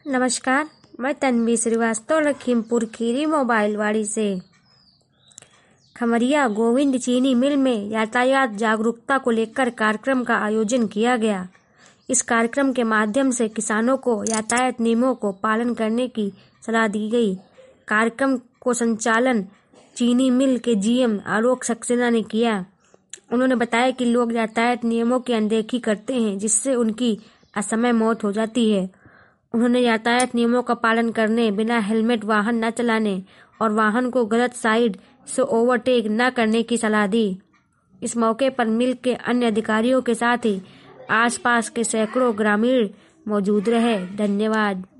नमस्कार, मैं तन्वी श्रीवास्तव लखीमपुर खीरी मोबाइल वाड़ी से। खमरिया गोविंद चीनी मिल में यातायात जागरूकता को लेकर कार्यक्रम का आयोजन किया गया। इस कार्यक्रम के माध्यम से किसानों को यातायात नियमों को पालन करने की सलाह दी गई। कार्यक्रम को संचालन चीनी मिल के जीएम आलोक सक्सेना ने किया। उन्होंने बताया कि लोग यातायात नियमों की अनदेखी करते हैं, जिससे उनकी असमय मौत हो जाती है। उन्होंने यातायात नियमों का पालन करने, बिना हेलमेट वाहन न चलाने और वाहन को गलत साइड से ओवरटेक न करने की सलाह दी। इस मौके पर मिल के अन्य अधिकारियों के साथ ही आसपास के सैकड़ों ग्रामीण मौजूद रहे। धन्यवाद।